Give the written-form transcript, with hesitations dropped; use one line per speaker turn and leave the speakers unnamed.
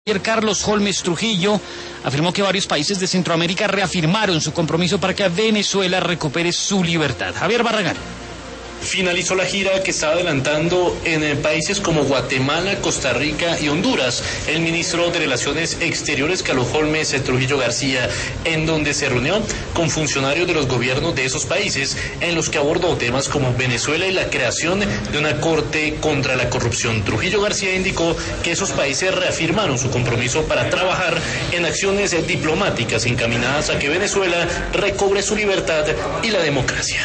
Carlos Holmes Trujillo afirmó que varios países de Centroamérica reafirmaron su compromiso para que Venezuela recupere su libertad. Javier Barragán.
Finalizó la gira que está adelantando en países como Guatemala, Costa Rica y Honduras el ministro de Relaciones Exteriores, Carlos Holmes Trujillo García, en donde se reunió con funcionarios de los gobiernos de esos países, en los que abordó temas como Venezuela y la creación de una corte contra la corrupción. Trujillo García indicó que esos países reafirmaron su compromiso para trabajar en acciones diplomáticas encaminadas a que Venezuela recobre su libertad y la democracia.